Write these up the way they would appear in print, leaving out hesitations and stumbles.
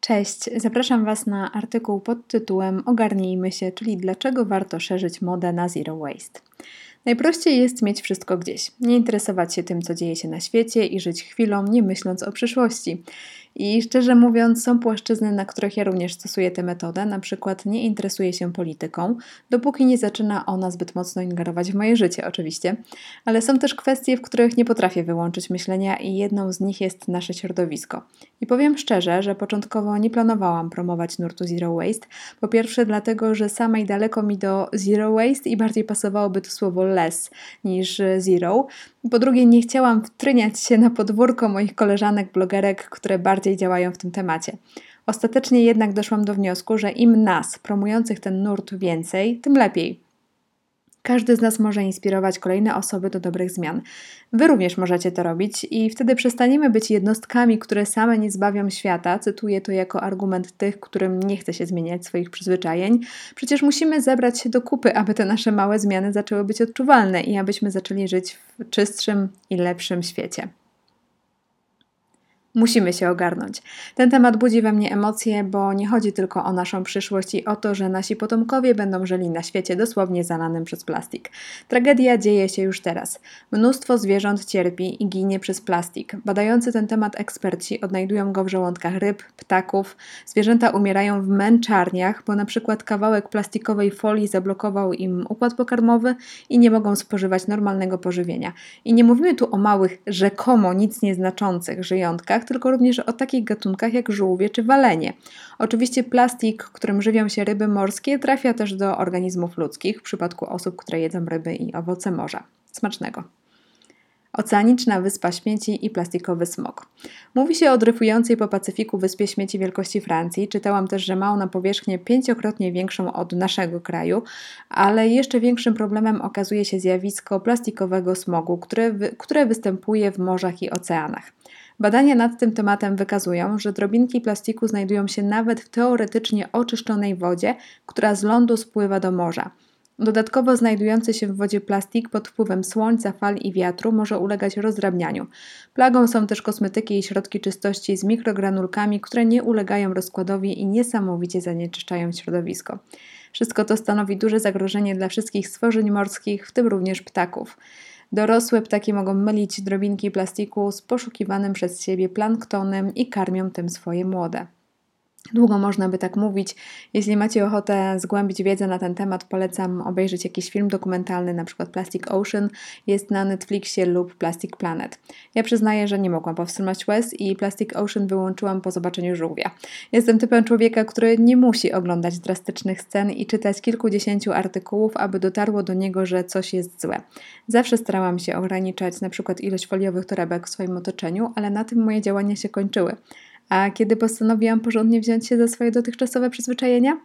Cześć, zapraszam Was na artykuł pod tytułem Ogarnijmy się, czyli dlaczego warto szerzyć modę na Zero Waste. Najprościej jest mieć wszystko gdzieś, nie interesować się tym, co dzieje się na świecie i żyć chwilą, nie myśląc o przyszłości. I szczerze mówiąc, są płaszczyzny, na których ja również stosuję tę metodę, na przykład nie interesuję się polityką, dopóki nie zaczyna ona zbyt mocno ingerować w moje życie oczywiście, ale są też kwestie, w których nie potrafię wyłączyć myślenia i jedną z nich jest nasze środowisko. I powiem szczerze, że początkowo nie planowałam promować nurtu Zero Waste, po pierwsze dlatego, że samej daleko mi do Zero Waste i bardziej pasowałoby to słowo less niż zero. Po drugie, nie chciałam wtryniać się na podwórko moich koleżanek blogerek, które bardziej działają w tym temacie. Ostatecznie jednak doszłam do wniosku, że im nas, promujących ten nurt więcej, tym lepiej. Każdy z nas może inspirować kolejne osoby do dobrych zmian. Wy również możecie to robić i wtedy przestaniemy być jednostkami, które same nie zbawią świata. Cytuję to jako argument tych, którym nie chce się zmieniać swoich przyzwyczajeń. Przecież musimy zebrać się do kupy, aby te nasze małe zmiany zaczęły być odczuwalne i abyśmy zaczęli żyć w czystszym i lepszym świecie. Musimy się ogarnąć. Ten temat budzi we mnie emocje, bo nie chodzi tylko o naszą przyszłość i o to, że nasi potomkowie będą żyli na świecie dosłownie zalanym przez plastik. Tragedia dzieje się już teraz. Mnóstwo zwierząt cierpi i ginie przez plastik. Badający ten temat eksperci odnajdują go w żołądkach ryb, ptaków. Zwierzęta umierają w męczarniach, bo na przykład kawałek plastikowej folii zablokował im układ pokarmowy i nie mogą spożywać normalnego pożywienia. I nie mówimy tu o małych, rzekomo nic nieznaczących żyjątkach, tylko również o takich gatunkach jak żółwie czy walenie. Oczywiście plastik, którym żywią się ryby morskie, trafia też do organizmów ludzkich w przypadku osób, które jedzą ryby i owoce morza. Smacznego! Oceaniczna wyspa śmieci i plastikowy smog. Mówi się o dryfującej po Pacyfiku wyspie śmieci wielkości Francji. Czytałam też, że ma ona powierzchnię 5-krotnie większą od naszego kraju, ale jeszcze większym problemem okazuje się zjawisko plastikowego smogu, które występuje w morzach i oceanach. Badania nad tym tematem wykazują, że drobinki plastiku znajdują się nawet w teoretycznie oczyszczonej wodzie, która z lądu spływa do morza. Dodatkowo znajdujący się w wodzie plastik pod wpływem słońca, fal i wiatru może ulegać rozdrabnianiu. Plagą są też kosmetyki i środki czystości z mikrogranulkami, które nie ulegają rozkładowi i niesamowicie zanieczyszczają środowisko. Wszystko to stanowi duże zagrożenie dla wszystkich stworzeń morskich, w tym również ptaków. Dorosłe ptaki mogą mylić drobinki plastiku z poszukiwanym przez siebie planktonem i karmią tym swoje młode. Długo można by tak mówić. Jeśli macie ochotę zgłębić wiedzę na ten temat, polecam obejrzeć jakiś film dokumentalny, np. Plastic Ocean, jest na Netflixie lub Plastic Planet. Ja przyznaję, że nie mogłam powstrzymać łez i Plastic Ocean wyłączyłam po zobaczeniu żółwia. Jestem typem człowieka, który nie musi oglądać drastycznych scen i czytać kilkudziesięciu artykułów, aby dotarło do niego, że coś jest złe. Zawsze starałam się ograniczać np. ilość foliowych torebek w swoim otoczeniu, ale na tym moje działania się kończyły. A kiedy postanowiłam porządnie wziąć się za swoje dotychczasowe przyzwyczajenia?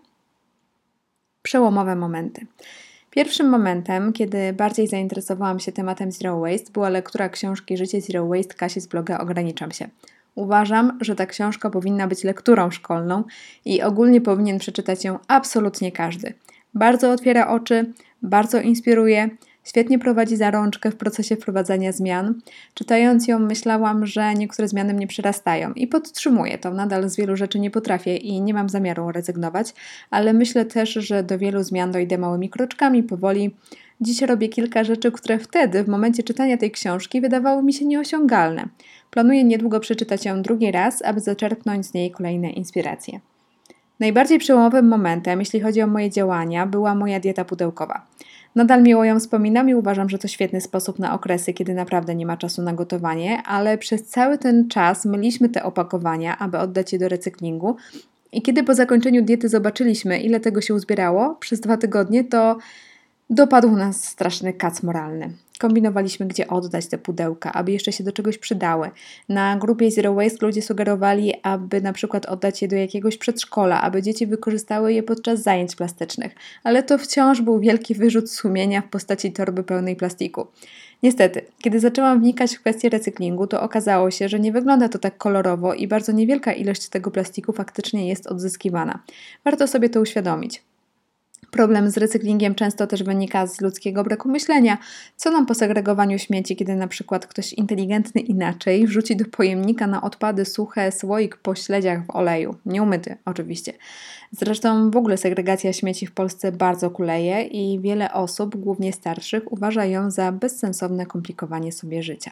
Przełomowe momenty. Pierwszym momentem, kiedy bardziej zainteresowałam się tematem Zero Waste, była lektura książki Życie Zero Waste Kasi z bloga Ograniczam się. Uważam, że ta książka powinna być lekturą szkolną i ogólnie powinien przeczytać ją absolutnie każdy. Bardzo otwiera oczy, bardzo inspiruje, świetnie prowadzi za rączkę w procesie wprowadzania zmian. Czytając ją myślałam, że niektóre zmiany mnie przerastają i podtrzymuję to. Nadal z wielu rzeczy nie potrafię i nie mam zamiaru rezygnować, ale myślę też, że do wielu zmian dojdę małymi kroczkami, powoli. Dziś robię kilka rzeczy, które wtedy, w momencie czytania tej książki, wydawały mi się nieosiągalne. Planuję niedługo przeczytać ją drugi raz, aby zaczerpnąć z niej kolejne inspiracje. Najbardziej przełomowym momentem, jeśli chodzi o moje działania, była moja dieta pudełkowa. Nadal miło ją wspominam i uważam, że to świetny sposób na okresy, kiedy naprawdę nie ma czasu na gotowanie, ale przez cały ten czas myliśmy te opakowania, aby oddać je do recyklingu i kiedy po zakończeniu diety zobaczyliśmy, ile tego się uzbierało przez 2 tygodnie, to dopadł nas straszny kac moralny. Kombinowaliśmy, gdzie oddać te pudełka, aby jeszcze się do czegoś przydały. Na grupie Zero Waste ludzie sugerowali, aby na przykład oddać je do jakiegoś przedszkola, aby dzieci wykorzystały je podczas zajęć plastycznych. Ale to wciąż był wielki wyrzut sumienia w postaci torby pełnej plastiku. Niestety, kiedy zaczęłam wnikać w kwestię recyklingu, to okazało się, że nie wygląda to tak kolorowo i bardzo niewielka ilość tego plastiku faktycznie jest odzyskiwana. Warto sobie to uświadomić. Problem z recyklingiem często też wynika z ludzkiego braku myślenia. Co nam po segregowaniu śmieci, kiedy na przykład ktoś inteligentny inaczej wrzuci do pojemnika na odpady suche słoik po śledziach w oleju. Nieumyty oczywiście. Zresztą w ogóle segregacja śmieci w Polsce bardzo kuleje i wiele osób, głównie starszych, uważa ją za bezsensowne komplikowanie sobie życia.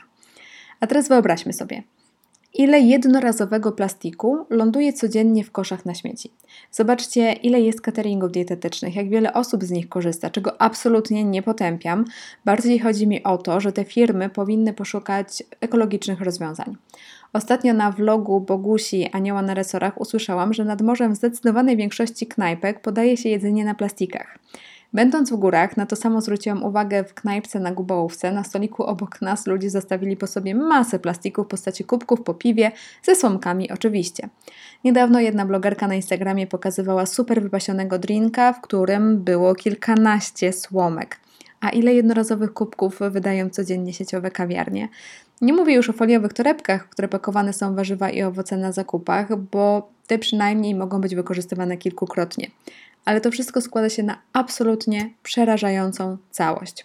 A teraz wyobraźmy sobie, ile jednorazowego plastiku ląduje codziennie w koszach na śmieci. Zobaczcie, ile jest cateringów dietetycznych, jak wiele osób z nich korzysta, czego absolutnie nie potępiam. Bardziej chodzi mi o to, że te firmy powinny poszukać ekologicznych rozwiązań. Ostatnio na vlogu Bogusi Anioła na resorach usłyszałam, że nad morzem w zdecydowanej większości knajpek podaje się jedzenie na plastikach. Będąc w górach, na to samo zwróciłam uwagę w knajpce na Gubołówce. Na stoliku obok nas ludzie zostawili po sobie masę plastiku w postaci kubków po piwie, ze słomkami oczywiście. Niedawno jedna blogerka na Instagramie pokazywała super wypasionego drinka, w którym było kilkanaście słomek. A ile jednorazowych kubków wydają codziennie sieciowe kawiarnie? Nie mówię już o foliowych torebkach, w które pakowane są warzywa i owoce na zakupach, bo te przynajmniej mogą być wykorzystywane kilkukrotnie. Ale to wszystko składa się na absolutnie przerażającą całość.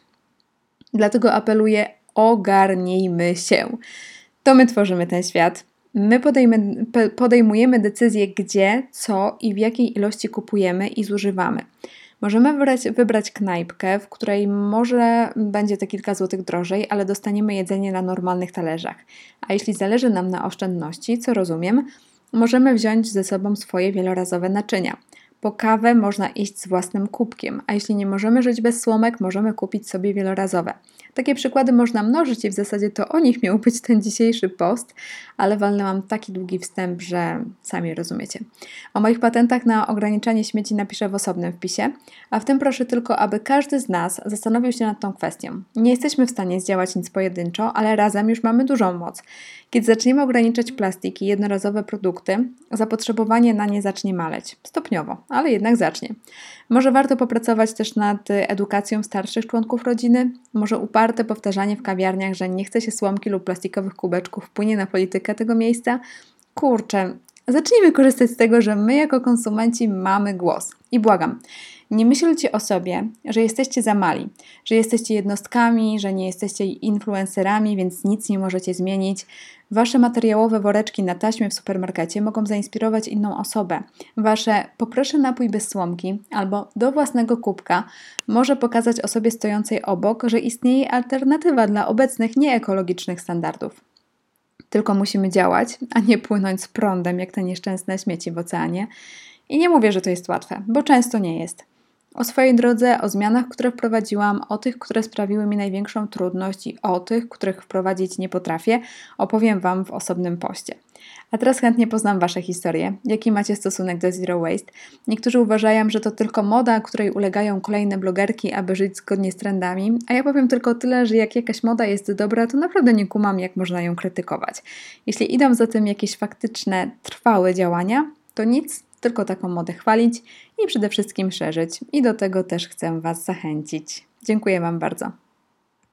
Dlatego apeluję, ogarnijmy się. To my tworzymy ten świat. My podejmujemy decyzje, gdzie, co i w jakiej ilości kupujemy i zużywamy. Możemy wybrać knajpkę, w której może będzie te kilka złotych drożej, ale dostaniemy jedzenie na normalnych talerzach. A jeśli zależy nam na oszczędności, co rozumiem, możemy wziąć ze sobą swoje wielorazowe naczynia. Po kawę można iść z własnym kubkiem, a jeśli nie możemy żyć bez słomek, możemy kupić sobie wielorazowe. Takie przykłady można mnożyć i w zasadzie to o nich miał być ten dzisiejszy post, ale walnęłam taki długi wstęp, że sami rozumiecie. O moich patentach na ograniczanie śmieci napiszę w osobnym wpisie, a w tym proszę tylko, aby każdy z nas zastanowił się nad tą kwestią. Nie jesteśmy w stanie zdziałać nic pojedynczo, ale razem już mamy dużą moc. Kiedy zaczniemy ograniczać plastik i jednorazowe produkty, zapotrzebowanie na nie zacznie maleć. Stopniowo, ale jednak zacznie. Może warto popracować też nad edukacją starszych członków rodziny? Może uparte powtarzanie w kawiarniach, że nie chce się słomki lub plastikowych kubeczków, wpłynie na politykę tego miejsca? Kurczę, zacznijmy korzystać z tego, że my jako konsumenci mamy głos. I błagam, nie myślcie o sobie, że jesteście za mali, że jesteście jednostkami, że nie jesteście influencerami, więc nic nie możecie zmienić. Wasze materiałowe woreczki na taśmie w supermarkecie mogą zainspirować inną osobę. Wasze poproszę napój bez słomki albo do własnego kubka może pokazać osobie stojącej obok, że istnieje alternatywa dla obecnych nieekologicznych standardów. Tylko musimy działać, a nie płynąć z prądem jak te nieszczęsne śmieci w oceanie. I nie mówię, że to jest łatwe, bo często nie jest. O swojej drodze, o zmianach, które wprowadziłam, o tych, które sprawiły mi największą trudność i o tych, których wprowadzić nie potrafię, opowiem Wam w osobnym poście. A teraz chętnie poznam Wasze historie. Jaki macie stosunek do Zero Waste? Niektórzy uważają, że to tylko moda, której ulegają kolejne blogerki, aby żyć zgodnie z trendami, a ja powiem tylko tyle, że jak jakaś moda jest dobra, to naprawdę nie kumam, jak można ją krytykować. Jeśli idą za tym jakieś faktyczne, trwałe działania, to nic, tylko taką modę chwalić i przede wszystkim szerzyć. I do tego też chcę Was zachęcić. Dziękuję Wam bardzo.